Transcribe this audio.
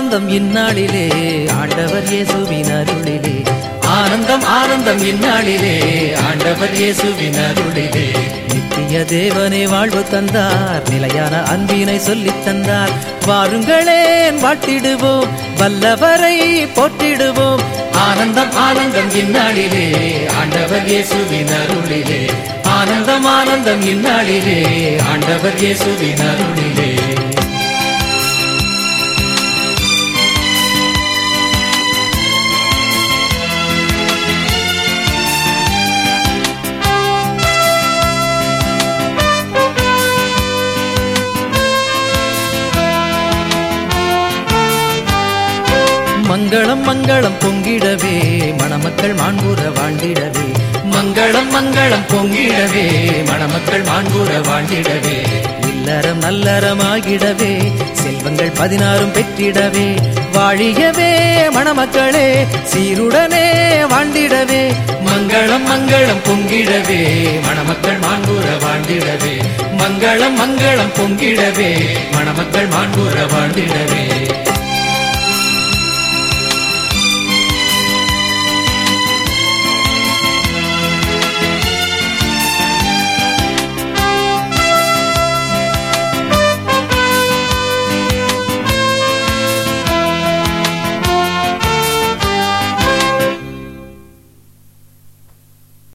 ஆனந்தம் இந்நாளிலே ஆண்டவர் இயேசுவின் அருளிலே. ஆனந்தம் ஆனந்தம் இந்நாளிலே ஆண்டவர் இயேசுவின் அருளிலே. நித்திய தேவனே வாழ்வு தந்தார், நிலையான அன்பினை சொல்லித் தந்தார். வாருங்களேன் வாழ்த்திடுவோம், வல்லவரை போற்றிடுவோம். ஆனந்தம் ஆனந்தம் இந்நாளிலே ஆண்டவர் இயேசுவின் அருளிலே. ஆனந்தம் ஆனந்தம் இந்நாளிலே ஆண்டவர் இயேசுவின் அருளிலே. மங்களம் மங்களம் பொங்கிடவே மணமக்கள் மாண்புற வாழ்ந்திடவே. மங்களம் மங்களம் பொங்கிடவே மணமக்கள் மாண்புற வாழ்ந்திடவே. இல்லறம் நல்லறமாகிடவே செல்வங்கள் 16 பெற்றிடவே. வாழியவே மணமக்களே சீருடனே வாழ்ந்திடவே. மங்களம் மங்களம் பொங்கிடவே மணமக்கள் மாண்புற வாழ்ந்திடவே. மங்களம் மங்களம் பொங்கிடவே மணமக்கள் மாண்புற வாழ்ந்திடவே.